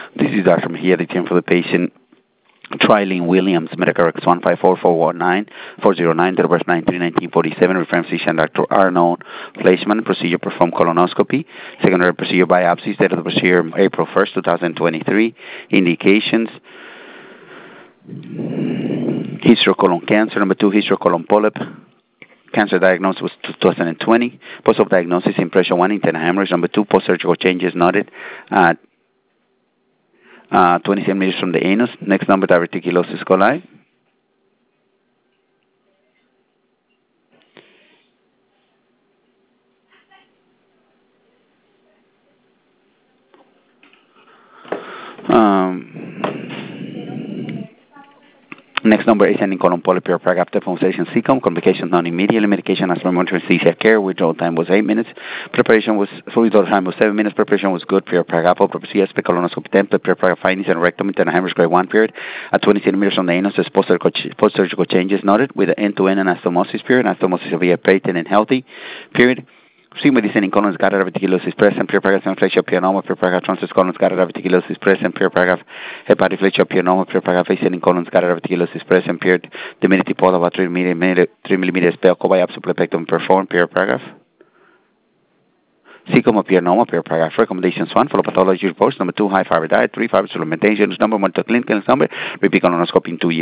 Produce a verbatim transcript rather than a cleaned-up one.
This is Doctor Mejia, the team for the patient. Trilene Williams, Medicare X one five four four one nine four zero nine, date of birth nine three nineteen forty-seven, reference physician Doctor Arnold Fleischman, procedure performed colonoscopy, secondary procedure biopsies, date of the procedure April first, twenty twenty-three, indications, history of colon cancer, number two, history of colon polyp, cancer diagnosis was two thousand twenty, post-op diagnosis, impression one, internal hemorrhage, number two, post-surgical changes noted at Uh, twenty centimeters from the anus. Next number, diverticulosis coli. Um, next number, ascending colon polyp, pure after pulsation C C O M, complications non-immediately, medication as per monitoring C C care, withdrawal time was eight minutes, preparation was, withdrawal time was seven minutes, preparation was good, pure apple, propecia, colonoscopy template, pure findings and rectum, internal hemorrhage grade one period, at twenty centimeters from the anus, as post-surgical changes noted, with the end-to-end anastomosis period, anastomosis via patent and healthy period. Sigma descending colons, got diverticulosis present, pure paragraph inflation pianoma, pure paragraph transverse colons, got diverticulosis present, pure paragraph hepatic inflation pianoma, pure paragraph ascending colons, got diverticulosis present, pure diminutive pod about three millimeters, three millimeters, spell cobiopsy plectum performed, pure paragraph. Cecoma pianoma, pure paragraph. Recommendations one, follow pathology reports. Number two, high fiber diet. Three, fiber supplementations. Number one, clinical number, repeat colonoscopy in two years.